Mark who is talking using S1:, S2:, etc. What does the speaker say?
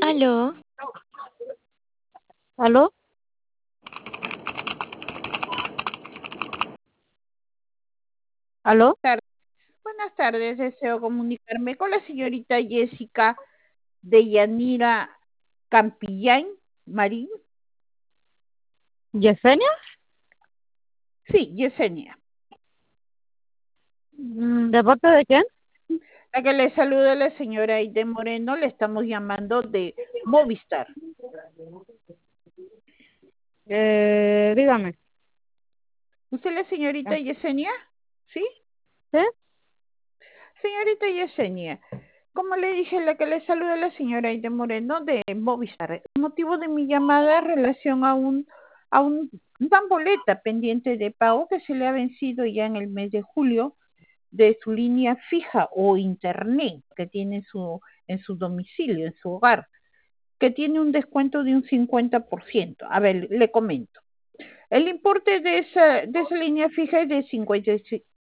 S1: Aló,
S2: ¿Aló? ¿Aló?
S3: Tardes. Buenas tardes, deseo comunicarme con la señorita Jessica de Yanira Campillán Marín.
S2: ¿Yesenia?
S3: Sí, Yesenia.
S2: ¿De parte de quién?
S3: La que le saluda la señora Aide Moreno, le estamos llamando de Movistar.
S2: Dígame.
S3: ¿Usted es la señorita Yesenia? ¿Sí?
S2: ¿Sí?
S3: Señorita Yesenia, como le dije, la que le saluda la señora Aide Moreno de Movistar. El motivo de mi llamada es relación una boleta pendiente de pago que se le ha vencido ya en el mes de julio de su línea fija o internet que tiene en su domicilio, en su hogar, que tiene un descuento de un 50%. A ver, le comento. El importe de esa línea fija es de